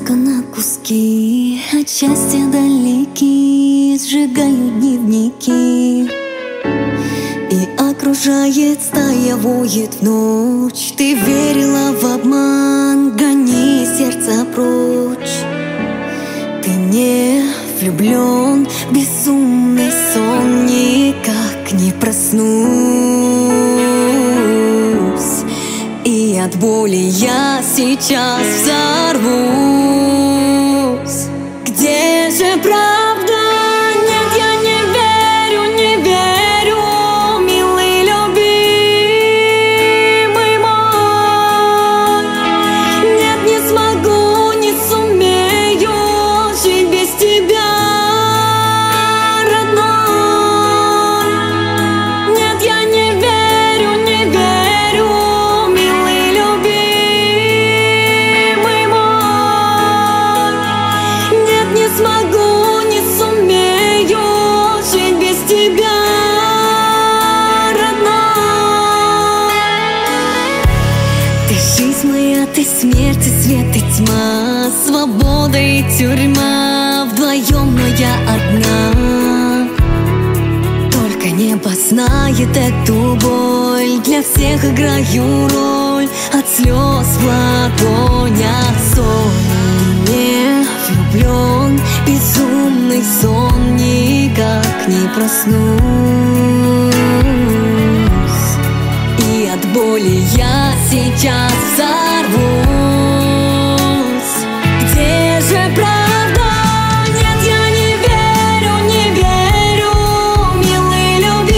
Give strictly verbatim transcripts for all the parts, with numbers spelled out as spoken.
Разлука на куски, от счастья далеки, сжигают дневники. И окружает стая, воет в ночь. Ты верила в обман, гони сердце прочь. Ты не влюблен, безумный сон, никак не проснусь. И от боли я сейчас взорвусь. Где же правда? Нет, я не верю, не верю, милый, любимый мой. Нет, не смогу, не сумею жить без тебя, родной. Нет, я не верю, не верю, милый, любимый мой. Нет, не смогу, не сумею жить без тебя, родной. Ты жизнь моя, ты смерть и свет и тьма, свобода и тюрьма, вдвоем, но я одна. Только небо знает эту боль, для всех играю роль, от слез в ладонях соль. Не влюблен, безумный сон, никак не проснусь. И от боли я сейчас взорвусь. Где же правда? Нет, я не верю, не верю, милый,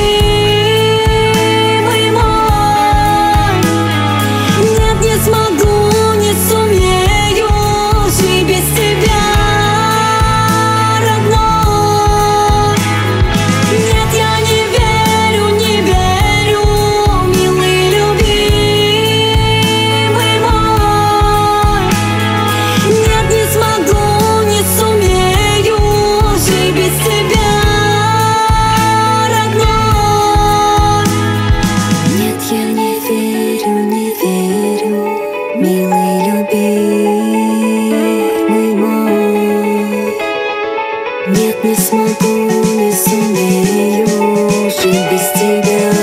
любимый мой. Нет, не смогу, не сумею жить без тебя, родной. Нет, я не верю, не верю, милый, любимый мой. Нет, не смогу, не сумею жить без тебя, родной. Нет, я не верю, не верю, милый, любимый мой. Нет, не смогу, не сумею жить без тебя.